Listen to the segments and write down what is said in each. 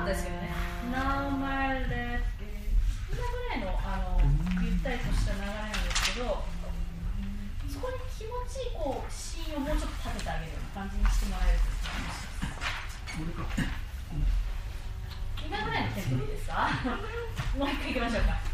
ったですけどね。Now my left 今ぐらいのゆったりとした流れなんですけど、そこに気持ちいいこう芯をもうちょっと立ててあげるような感じにしてもらえると今ぐらいのテンポでいいですか？もう一回いきましょうか。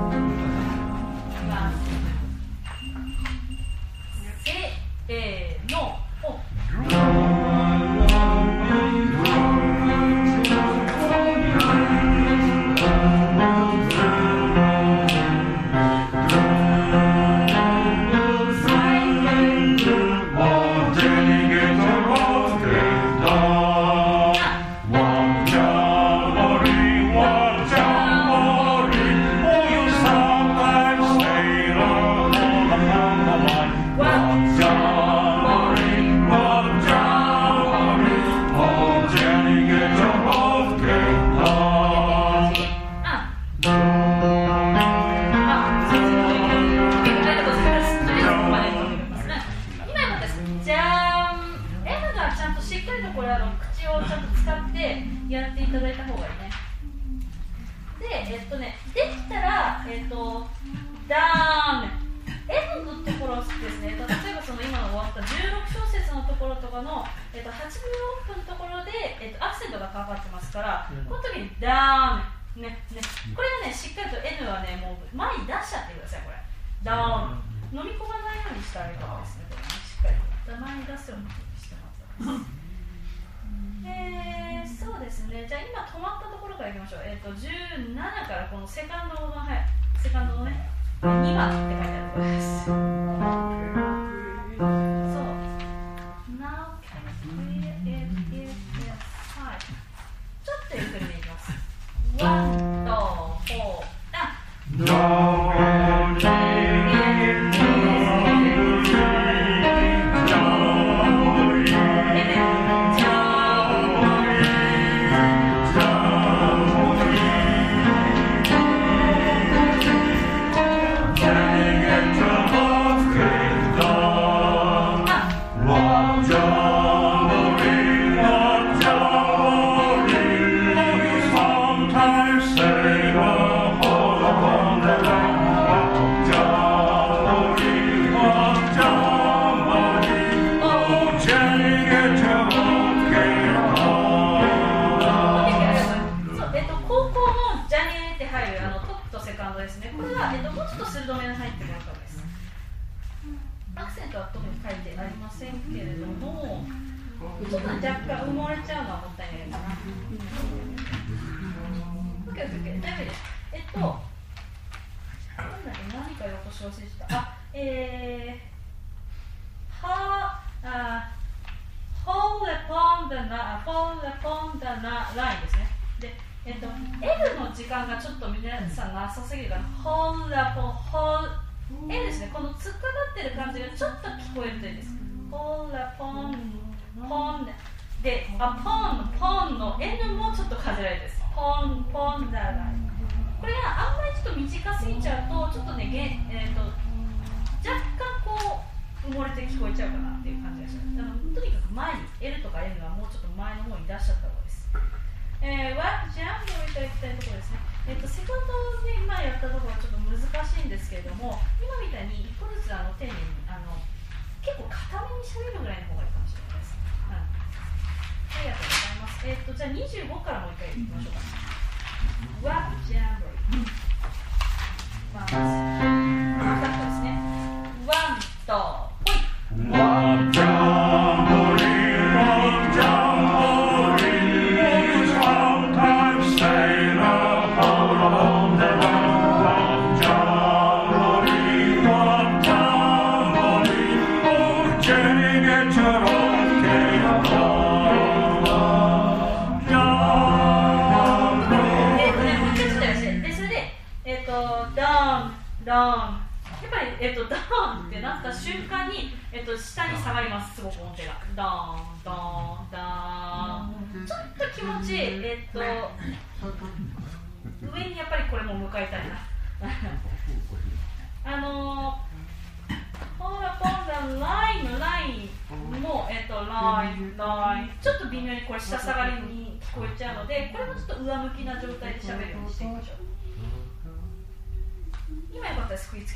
せーの。17からこのセカンドの、セカンドのね、2番って書いてあるところです。そう。Now can we it five ちょっとゆっくりでいきます。1と4 ちょっと若干埋もれちゃうのはもったいないかな。OK、OK、OK、大丈夫です。なんだっけ、何かよこし忘れてた。Hold upon the line ですね。で、L の時間がちょっと皆さんなさすぎるから、Hold upon、L ですね。この突っかかってる感じがちょっと聞こえるといいです。Hold uponポンで、ポンの N もちょっと数えられるです。ポンだら。これがあんまりちょっと短すぎちゃうと、ちょっとね、若干こう埋もれて聞こえちゃうかなっていう感じがします。とにかく前に L とか N はもうちょっと前の方に出しちゃった方がいいです。ワープジャンプをいただきたいところですね。セカンドで今やったところはちょっと難しいんですけれども、今みたいに一個ずつ丁寧に結構固めにしゃべるぐらいの方がいいかもしれないです。ありがとうございます。じゃあ25からもう一回いきましょうか。ワッジャンボリー。まず、2つですね。ワンと、ほい。ワンジャンボリー、ワンジャンボリー。Sometimes sailor, hold on the line. ワンジャンボリー、ワンジャンボリー。Oh, Jenny, get your own game. ダウンやっぱり、ダウンってなった瞬間に、下に下がります。すごく音程がダウンダウンちょっと気持ちいい、上にやっぱりこれも向かいたいな Hold upon the line のラインも、ラインちょっと微妙にこれ下下がりに聞こえちゃうので、これもちょっと上向きな状態で喋るようにしていきましょう。今よかったらスクイーズ